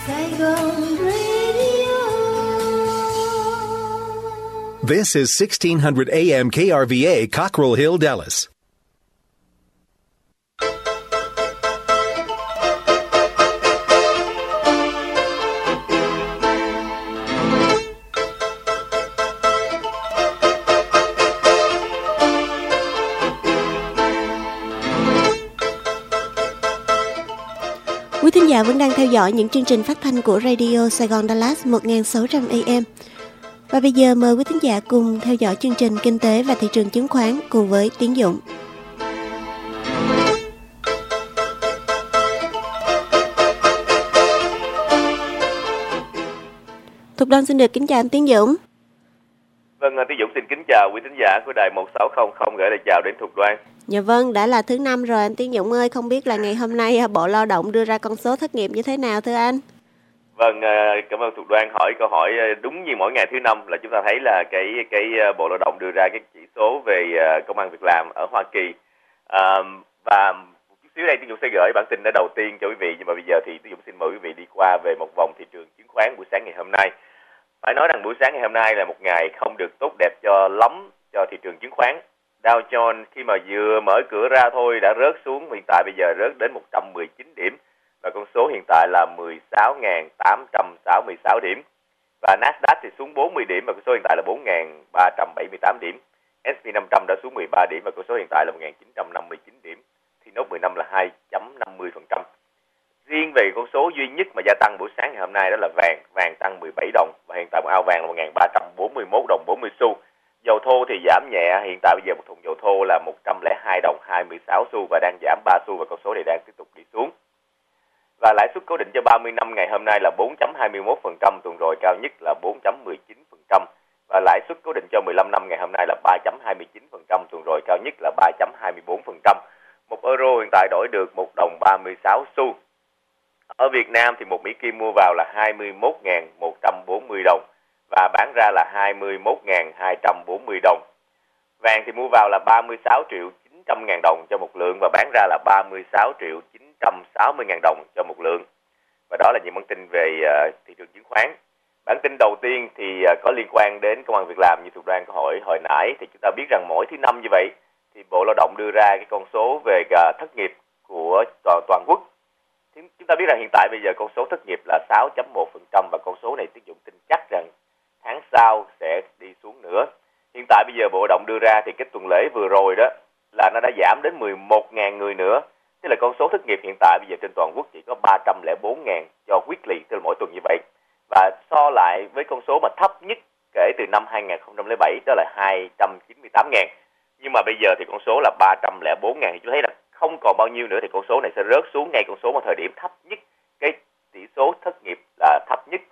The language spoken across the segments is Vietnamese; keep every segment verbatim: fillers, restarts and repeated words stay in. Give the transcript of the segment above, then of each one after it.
Saigon Radio. This is sixteen hundred A M K R V A, Cockrell Hill, Dallas. Quý thính giả vẫn đang theo dõi những chương trình phát thanh của Radio Saigon Dallas một nghìn sáu trăm A M. Và bây giờ mời quý thính giả cùng theo dõi chương trình Kinh tế và thị trường chứng khoán cùng với Tiến Dũng. Thục Đoan xin được kính chào anh Tiến Dũng. Vâng, Tiến Dũng xin kính chào quý thính giả của đài một sáu không không, gửi lời chào đến Thục Đoan. Dạ vâng, đã là thứ năm rồi anh Tiến Dũng ơi, không biết là ngày hôm nay Bộ Lao động đưa ra con số thất nghiệp như thế nào thưa anh? Vâng, cảm ơn Thục Đoan hỏi câu hỏi đúng như mỗi ngày thứ năm là chúng ta thấy là cái cái Bộ Lao động đưa ra cái chỉ số về công ăn việc làm ở Hoa Kỳ. À, và một chút xíu đây Tiến Dũng sẽ gửi bản tin ở đầu tiên cho quý vị, nhưng mà bây giờ thì Tiến Dũng xin mời quý vị đi qua về một vòng thị trường chứng khoán buổi sáng ngày hôm nay. Phải nói rằng buổi sáng ngày hôm nay là một ngày không được tốt đẹp cho lắm cho thị trường chứng khoán. Dow Jones khi mà vừa mở cửa ra thôi đã rớt xuống, hiện tại bây giờ rớt đến một trăm mười chín điểm và con số hiện tại là mười sáu nghìn tám trăm sáu mươi sáu điểm. Và Nasdaq thì xuống bốn mươi điểm và con số hiện tại là bốn nghìn ba trăm bảy mươi tám điểm. ét and pê năm trăm đã xuống mười ba điểm và con số hiện tại là một nghìn chín trăm năm mươi chín điểm. Thì nốt mười lăm là hai phẩy năm mươi phần trăm. Riêng về con số duy nhất mà gia tăng buổi sáng ngày hôm nay đó là vàng, vàng tăng mười bảy đồng và hiện tại một ao vàng là một nghìn ba trăm bốn mươi mốt đồng bốn mươi xu. Dầu thô thì giảm nhẹ, hiện tại bây giờ một thùng dầu thô là một trăm lẻ hai đồng hai mươi sáu xu và đang giảm ba xu và con số này đang tiếp tục đi xuống. Và lãi suất cố định cho ba mươi năm ngày hôm nay là bốn phẩy hai mươi mốt phần trăm, tuần rồi cao nhất là bốn phẩy mười chín phần trăm. Và lãi suất cố định cho mười lăm năm ngày hôm nay là ba phẩy hai mươi chín phần trăm, tuần rồi cao nhất là ba phẩy hai mươi bốn phần trăm. Một euro hiện tại đổi được một đồng ba mươi sáu xu. Ở Việt Nam thì một Mỹ Kim mua vào là hai mươi mốt nghìn một trăm bốn mươi đồng và bán ra là hai mươi mốt nghìn hai trăm bốn mươi đồng. Vàng thì mua vào là ba mươi sáu triệu chín trăm ngàn đồng cho một lượng và bán ra là ba mươi sáu triệu chín trăm sáu mươi ngàn đồng cho một lượng. Và đó là những bản tin về uh, thị trường chứng khoán. Bản tin đầu tiên thì uh, có liên quan đến công ăn việc làm, như Thục Đoan có hỏi hồi nãy, thì chúng ta biết rằng mỗi thứ năm như vậy thì Bộ Lao động đưa ra cái con số về uh, thất nghiệp của toàn, toàn quốc. Thì chúng ta biết rằng hiện tại bây giờ con số thất nghiệp là sáu phẩy một phần trăm và con số này Tiến Dũng tin chắc rằng tháng sau sẽ đi xuống nữa. Hiện tại bây giờ Bộ Lao động đưa ra thì cái tuần lễ vừa rồi đó là nó đã giảm đến mười một nghìn người nữa. Tức là con số thất nghiệp hiện tại bây giờ trên toàn quốc chỉ có ba trăm lẻ bốn nghìn cho weekly, tức là mỗi tuần như vậy. Và so lại với con số mà thấp nhất kể từ năm hai nghìn không trăm lẻ bảy đó là hai trăm chín mươi tám nghìn. Nhưng mà bây giờ thì con số là ba trăm lẻ bốn nghìn, thì chúng thấy là không còn bao nhiêu nữa thì con số này sẽ rớt xuống ngay con số mà thời điểm thấp nhất, cái tỷ số thất nghiệp là thấp nhất.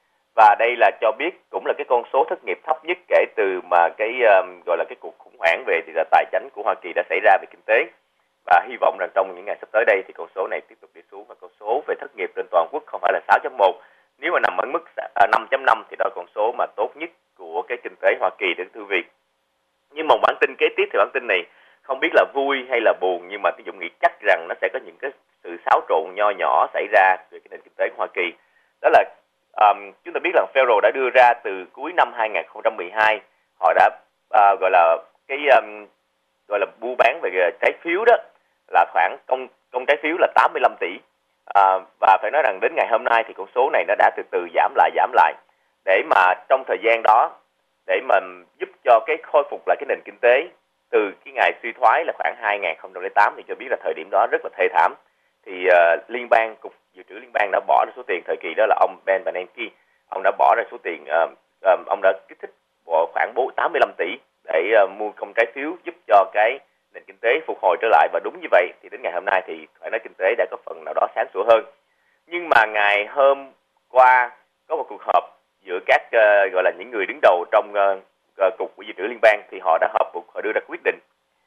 Và đây là cho biết cũng là cái con số thất nghiệp thấp nhất kể từ mà cái um, gọi là cái cuộc khủng hoảng về thì là tài chính của Hoa Kỳ đã xảy ra về kinh tế. Và hy vọng rằng trong những ngày sắp tới đây thì con số này tiếp tục đi xuống và con số về thất nghiệp trên toàn quốc không phải là sáu phẩy một. Nếu mà nằm ở mức năm phẩy năm thì đó là con số mà tốt nhất của cái kinh tế Hoa Kỳ đến thưa quý vị. Nhưng một bản tin kế tiếp thì bản tin này không biết là vui hay là buồn, nhưng mà tôi Dũng nghĩ chắc rằng nó sẽ có những cái sự xáo trộn nho nhỏ xảy ra về cái nền kinh tế của Hoa Kỳ. Đó là um, chúng ta biết rằng Federal đã đưa ra từ cuối năm hai nghìn không trăm mười hai, họ đã uh, gọi là cái um, gọi là mua bán về trái phiếu đó là khoảng công công trái phiếu là tám mươi lăm tỷ. Uh, và phải nói rằng đến ngày hôm nay thì con số này nó đã từ từ giảm lại giảm lại để mà trong thời gian đó để mà giúp cho cái khôi phục lại cái nền kinh tế từ cái ngày suy thoái là khoảng hai nghìn không trăm lẻ tám, thì cho biết là thời điểm đó rất là thê thảm. Thì uh, liên bang cục dự trữ liên bang đã bỏ ra số tiền thời kỳ đó là ông Ben Bernanke, ông đã bỏ ra số tiền uh, uh, ông đã kích thích khoảng tám mươi lăm tỷ để uh, mua công trái phiếu giúp cho cái nền kinh tế phục hồi trở lại, và đúng như vậy thì đến ngày hôm nay thì phải nói kinh tế đã có phần nào đó sáng sủa hơn. Nhưng mà ngày hôm qua có một cuộc họp giữa các uh, gọi là những người đứng đầu trong uh, uh, cục của dự trữ liên bang, thì họ đã họp họ đưa ra quyết định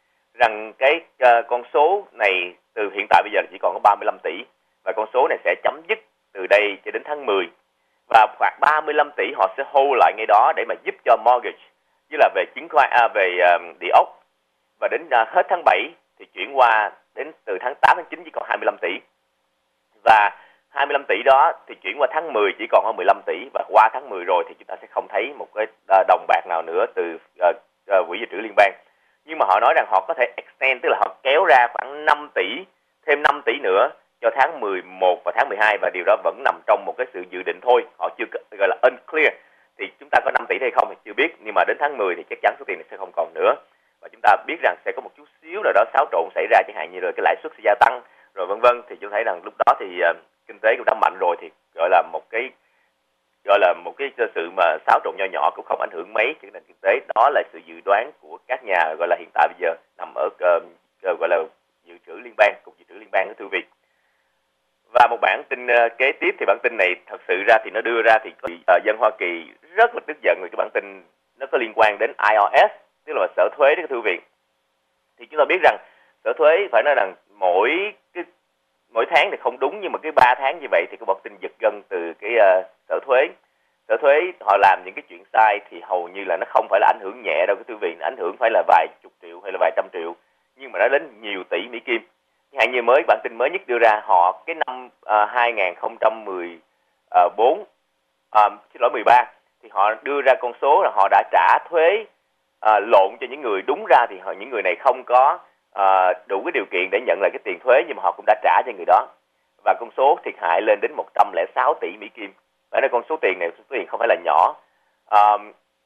rằng cái uh, con số này từ hiện tại bây giờ chỉ còn có ba mươi lăm tỷ và con số này sẽ chấm dứt từ đây cho đến tháng mười, và khoảng ba mươi lăm tỷ họ sẽ hold lại ngay đó để mà giúp cho mortgage, như là về chứng khoán à, về uh, địa ốc, và đến uh, hết tháng bảy thì chuyển qua đến từ tháng tám đến chín chỉ còn hai mươi lăm tỷ. Và hai mươi lăm tỷ đó thì chuyển qua tháng mười chỉ còn có mười lăm tỷ, và qua tháng mười rồi thì chúng ta sẽ không thấy một cái đồng bạc nào nữa từ uh, uh, quỹ dự trữ liên bang. Nhưng mà họ nói rằng họ có thể extend, tức là họ kéo ra khoảng năm tỷ, thêm năm tỷ nữa cho tháng mười một và tháng mười hai, và điều đó vẫn nằm trong một cái sự dự định thôi. Họ chưa gọi là unclear, thì chúng ta có năm tỷ hay không thì chưa biết, nhưng mà đến tháng mười thì chắc chắn số tiền này sẽ không còn nữa. Và chúng ta biết rằng sẽ có một chút xíu nào đó xáo trộn xảy ra, chẳng hạn như rồi cái lãi suất sẽ gia tăng rồi vân vân, thì chúng thấy rằng lúc đó thì uh, kinh tế cũng đã mạnh rồi, thì gọi là một cái gọi là một cái sự mà xáo trộn nho nhỏ cũng không ảnh hưởng mấy cho nền kinh tế. Đó là sự dự đoán của các nhà gọi là hiện tại bây giờ nằm ở uh, gọi là dự trữ liên bang, cục dự trữ liên bang của Thư Việt. Và một bản tin uh, kế tiếp thì bản tin này thật sự ra thì nó đưa ra thì uh, dân Hoa Kỳ rất là tức giận vì cái bản tin nó có liên quan đến I R S, tức là sở thuế của Thư Viện. Thì chúng ta biết rằng sở thuế phải nói rằng mỗi cái mỗi tháng thì không đúng, nhưng mà cái ba tháng như vậy thì có một tin giật gân từ cái uh, sở thuế. Sở thuế họ làm những cái chuyện sai thì hầu như là nó không phải là ảnh hưởng nhẹ đâu cái Thư Viện, ảnh hưởng phải là vài chục triệu hay là vài trăm triệu, nhưng mà nó đến nhiều tỷ Mỹ Kim. Chẳng hạn như mới bản tin mới nhất đưa ra, họ cái năm uh, hai không một bốn, uh, xin lỗi mười ba, thì họ đưa ra con số là họ đã trả thuế uh, lộn cho những người, đúng ra thì họ, những người này không có uh, đủ cái điều kiện để nhận lại cái tiền thuế, nhưng mà họ cũng đã trả cho người đó, và con số thiệt hại lên đến một trăm lẻ sáu tỷ Mỹ Kim. Phải nói con số tiền này, số tiền không phải là nhỏ. Uh,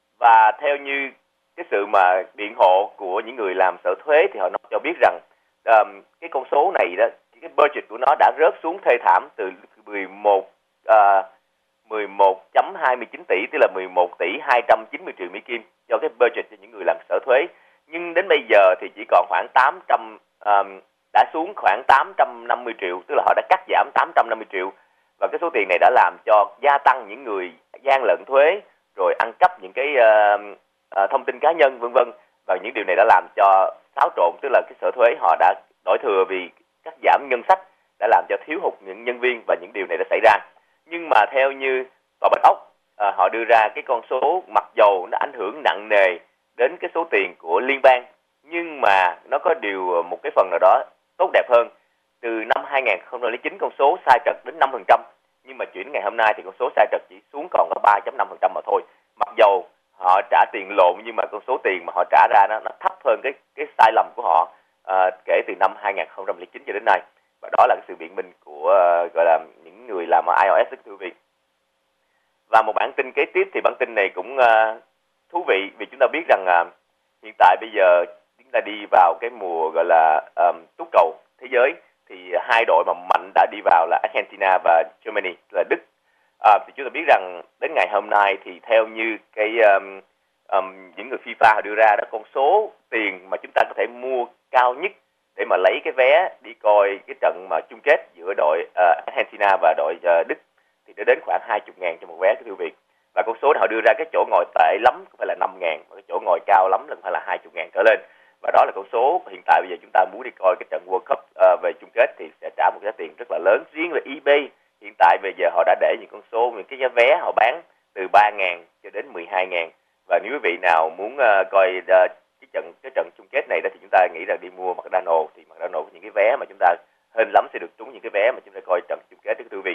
và theo như cái sự mà biện hộ của những người làm sở thuế thì họ nói cho biết rằng um, cái con số này đó, cái budget của nó đã rớt xuống thê thảm từ mười một uh, mười một phẩy hai mươi chín tỷ, tức là mười một tỷ hai trăm chín mươi triệu Mỹ Kim cho cái budget cho những người làm sở thuế. Nhưng đến bây giờ thì chỉ còn khoảng tám trăm, um, đã xuống khoảng tám trăm năm mươi triệu, tức là họ đã cắt giảm tám trăm năm mươi triệu. Và cái số tiền này đã làm cho gia tăng những người gian lận thuế, rồi ăn cắp những cái uh, uh, thông tin cá nhân vân vân. Và những điều này đã làm cho xáo trộn, tức là cái sở thuế họ đã đổi thừa vì cắt giảm ngân sách, đã làm cho thiếu hụt những nhân viên, và những điều này đã xảy ra. Nhưng mà theo như Tòa Bạch Ốc, à, họ đưa ra cái con số mặc dầu nó ảnh hưởng nặng nề đến cái số tiền của liên bang, nhưng mà nó có điều một cái phần nào đó tốt đẹp hơn. Từ năm hai không không chín con số sai trật đến năm phần trăm, nhưng mà chuyển ngày hôm nay thì con số sai trật chỉ xuống còn có ba phẩy năm phần trăm mà thôi. Mặc dầu họ trả tiền lộn, nhưng mà con số tiền mà họ trả ra nó, nó thấp hơn cái cái sai lầm của họ à, kể từ năm hai không không chín cho đến nay. Và đó là cái sự biện minh của uh, gọi là những người làm ở I R S Thư Viện. Và một bản tin kế tiếp thì bản tin này cũng uh, thú vị, vì chúng ta biết rằng uh, hiện tại bây giờ chúng ta đi vào cái mùa gọi là um, túc cầu thế giới, thì hai đội mà mạnh đã đi vào là Argentina và Germany, là Đức. Uh, thì chúng ta biết rằng đến ngày hôm nay thì theo như cái um, um, những người FIFA họ đưa ra đó, con số tiền mà chúng ta có thể mua cao nhất để mà lấy cái vé đi coi cái trận mà chung kết giữa đội uh, Argentina và đội uh, Đức thì nó đến khoảng hai mươi ngàn cho một vé cái Thư Viện. Và con số họ đưa ra, cái chỗ ngồi tệ lắm cũng phải là năm ngàn, và cái chỗ ngồi cao lắm là cũng phải là hai mươi ngàn trở lên. Và đó là con số hiện tại bây giờ chúng ta muốn đi coi cái trận World Cup uh, về chung kết thì sẽ trả một giá tiền rất là lớn. Riêng về eBay hiện tại bây giờ họ đã để những con số, những cái giá vé họ bán từ ba ngàn cho đến mười hai ngàn. Và nếu quý vị nào muốn uh, coi uh, cái trận cái trận chung kết này đó thì chúng ta nghĩ rằng đi mua McDonald's, thì McDonald's những cái vé mà chúng ta hên lắm sẽ được trúng những cái vé mà chúng ta coi trận chung kết với Thư Viện.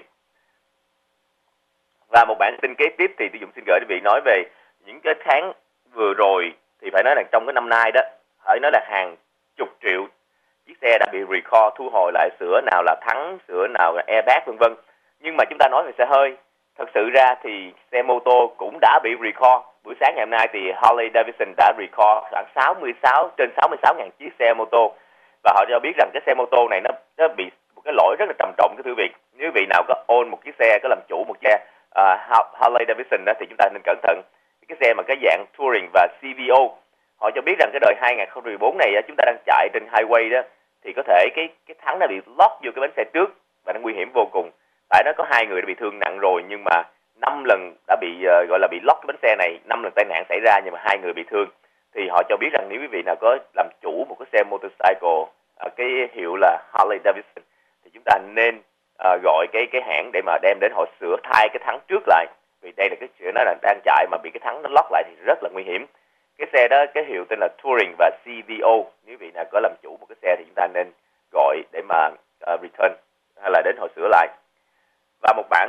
Và một bản tin kế tiếp thì tôi Dũng xin gửi quý vị nói về những cái tháng vừa rồi, thì phải nói rằng trong cái năm nay đó, phải nói là hàng chục triệu chiếc xe đã bị recall, thu hồi lại, sửa nào là thắng, sửa nào là airbag vân vân. Nhưng mà chúng ta nói về xe hơi, thật sự ra thì xe mô tô cũng đã bị recall. Buổi sáng ngày hôm nay thì Harley Davidson đã recall khoảng sáu mươi sáu trên sáu mươi sáu ngàn chiếc xe mô tô, và họ cho biết rằng cái xe mô tô này nó nó bị một cái lỗi rất là trầm trọng cái Thư Viện. Nếu vị nào có own một chiếc xe, có làm chủ một xe uh, Harley Davidson đó, thì chúng ta nên cẩn thận. Cái xe mà cái dạng touring và xê vê o, họ cho biết rằng cái đời hai không một bốn này chúng ta đang chạy trên highway đó, thì có thể cái cái thắng nó bị lock vô cái bánh xe trước, và nó nguy hiểm vô cùng. Tại nó có hai người đã bị thương nặng rồi, nhưng mà năm lần đã bị uh, gọi là bị lock cái bánh xe này, năm lần tai nạn xảy ra nhưng mà hai người bị thương. Thì họ cho biết rằng nếu quý vị nào có làm chủ một cái xe motorcycle uh, cái hiệu là Harley Davidson, thì chúng ta nên uh, gọi cái cái hãng để mà đem đến họ sửa thay cái thắng trước lại, vì đây là cái chuyện nó là đang chạy mà bị cái thắng nó lock lại thì rất là nguy hiểm. Cái xe đó cái hiệu tên là Touring và xê vê o, nếu vị nào có làm chủ một cái xe thì chúng ta nên gọi để mà uh, return hay là đến họ sửa lại.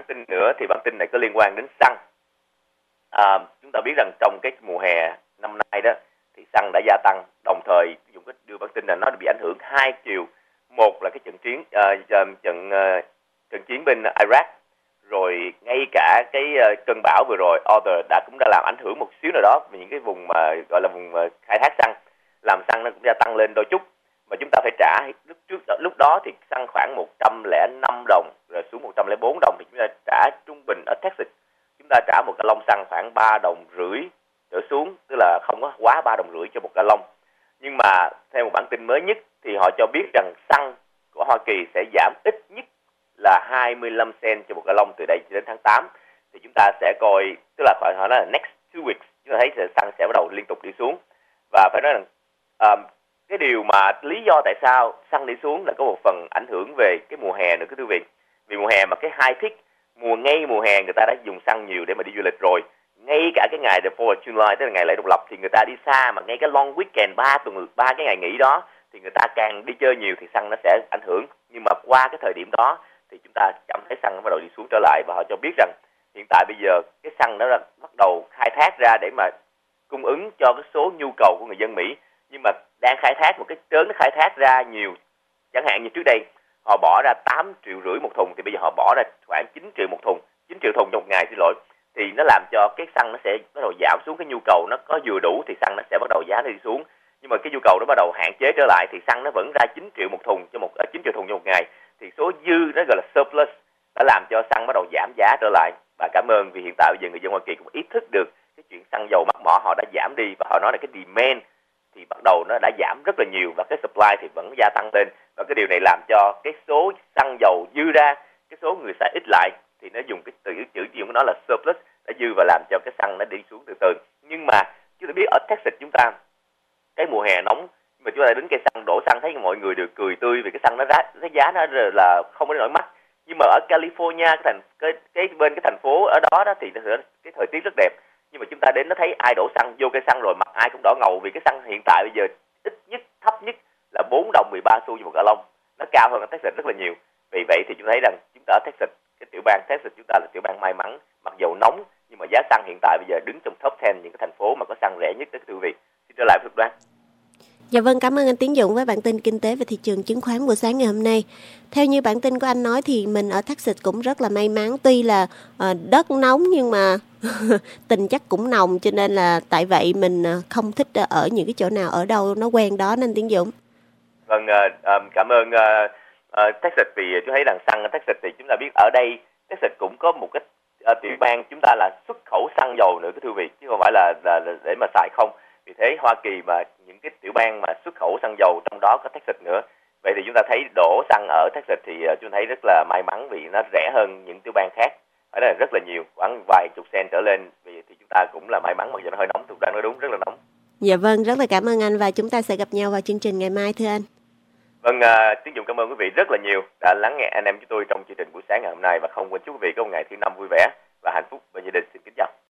tin nữa thì bản tin này có liên quan đến xăng. À, chúng ta biết rằng trong cái mùa hè năm nay đó thì xăng đã gia tăng, đồng thời dùng cái đưa bản tin là nó bị ảnh hưởng hai chiều. Một là cái trận chiến uh, trận uh, trận chiến bên Iraq, rồi ngay cả cái uh, cơn bão vừa rồi Arthur đã cũng đã làm ảnh hưởng một xíu nào đó về những cái vùng mà gọi là vùng uh, khai thác xăng, làm xăng nó cũng gia tăng lên đôi chút. Mà chúng ta phải trả lúc trước lúc đó thì xăng khoảng một trăm lẻ năm đồng rồi xuống một trăm lẻ bốn đồng, thì chúng ta trả trung bình ở Texas chúng ta trả một ga lông xăng khoảng ba đồng rưỡi trở xuống, tức là không có quá ba đồng rưỡi cho một ga lông. Nhưng mà theo một bản tin mới nhất thì họ cho biết rằng xăng của Hoa Kỳ sẽ giảm ít nhất là hai mươi lăm cent cho một ga lông từ đây đến tháng tám. Thì chúng ta sẽ coi, tức là phải hỏi là next two weeks chúng ta thấy sẽ, xăng sẽ bắt đầu liên tục đi xuống. Và phải nói rằng um, cái điều mà lý do tại sao xăng đi xuống là có một phần ảnh hưởng về cái mùa hè nữa quý vị. Vì mùa hè mà cái high peak, mùa ngay mùa hè người ta đã dùng xăng nhiều để mà đi du lịch rồi. Ngay cả cái ngày the fourth of July, tức là ngày lễ độc lập, thì người ta đi xa, mà ngay cái long weekend ba tuần ba cái ngày nghỉ đó thì người ta càng đi chơi nhiều thì xăng nó sẽ ảnh hưởng. Nhưng mà qua cái thời điểm đó thì chúng ta cảm thấy xăng nó bắt đầu đi xuống trở lại, và họ cho biết rằng hiện tại bây giờ cái xăng nó bắt đầu khai thác ra để mà cung ứng cho cái số nhu cầu của người dân Mỹ, nhưng mà đang khai thác một cái trớn nó khai thác ra nhiều. Chẳng hạn như trước đây họ bỏ ra tám triệu rưỡi một thùng thì bây giờ họ bỏ ra khoảng chín triệu một thùng, chín triệu thùng trong một ngày, xin lỗi. Thì nó làm cho cái xăng nó sẽ bắt đầu giảm xuống, cái nhu cầu nó có vừa đủ thì xăng nó sẽ bắt đầu giá nó đi xuống. Nhưng mà cái nhu cầu nó bắt đầu hạn chế trở lại thì xăng nó vẫn ra chín triệu một thùng cho một chín triệu thùng cho một ngày, thì số dư nó gọi là surplus đã làm cho xăng bắt đầu giảm giá trở lại. Và cảm ơn vì hiện tại bây giờ người dân Hoa Kỳ cũng ý thức được cái chuyện xăng dầu mắc mỏ họ đã giảm đi, và họ nói là cái demand thì bắt đầu nó đã giảm rất là nhiều và cái supply thì vẫn gia tăng lên, và cái điều này làm cho cái số xăng dầu dư ra, cái số người xài ít lại, thì nó dùng cái từ chữ dùng của nó là surplus đã dư và làm cho cái xăng nó đi xuống từ từ. Nhưng mà chúng ta biết ở Texas chúng ta cái mùa hè nóng mà chúng ta đến cây xăng đổ xăng thấy mọi người đều cười tươi vì cái xăng nó giá, cái giá nó là không có nổi mắc. Nhưng mà ở California cái thành cái, cái bên cái thành phố ở đó đó thì cái thời tiết rất đẹp, nhưng mà chúng ta đến nó thấy ai đổ xăng vô cây xăng rồi mặt ai cũng đỏ ngầu, vì cái xăng hiện tại bây giờ ít nhất thấp nhất là bốn đồng mười ba xu cho một ga lông, nó cao hơn ở Texas rất là nhiều. Vì vậy thì chúng thấy rằng chúng ta ở Texas, cái tiểu bang Texas chúng ta là tiểu bang may mắn, mặc dầu nóng nhưng mà giá xăng hiện tại bây giờ đứng trong top mười những cái thành phố mà có xăng rẻ nhất. Cái quý vị xin trở lại Thực Đoan. Dạ vâng, cảm ơn anh Tiến Dũng với bản tin kinh tế và thị trường chứng khoán buổi sáng ngày hôm nay. Theo như bản tin của anh nói thì mình ở Texas cũng rất là may mắn, tuy là uh, đất nóng nhưng mà tình chắc cũng nồng, cho nên là tại vậy mình không thích ở những cái chỗ nào ở đâu nó quen đó nên Tiến Dũng. Vâng, uh, um, cảm ơn uh, uh, Texas, vì tôi thấy rằng xăng ở Texas thì chúng ta biết ở đây Texas cũng có một cái uh, tiểu bang chúng ta là xuất khẩu xăng dầu nữa thưa quý vị, chứ không phải là, là, là để mà xài không. Vì thế Hoa Kỳ mà những cái tiểu bang mà xuất khẩu xăng dầu trong đó có Texas nữa. Vậy thì chúng ta thấy đổ xăng ở Texas thì uh, chúng ta thấy rất là may mắn vì nó rẻ hơn những tiểu bang khác. Ở đây là rất là nhiều, khoảng vài chục cent trở lên. Vì thì chúng ta cũng là may mắn mặc dù nó hơi nóng, tôi đang nói đúng, rất là nóng. Dạ vâng, rất là cảm ơn anh và chúng ta sẽ gặp nhau vào chương trình ngày mai thưa anh. Vâng, uh, Tiến Dũng cảm ơn quý vị rất là nhiều đã lắng nghe anh em chúng tôi trong chương trình buổi sáng ngày hôm nay, và không quên chúc quý vị có một ngày thứ năm vui vẻ và hạnh phúc bên gia đình. Xin kính chào.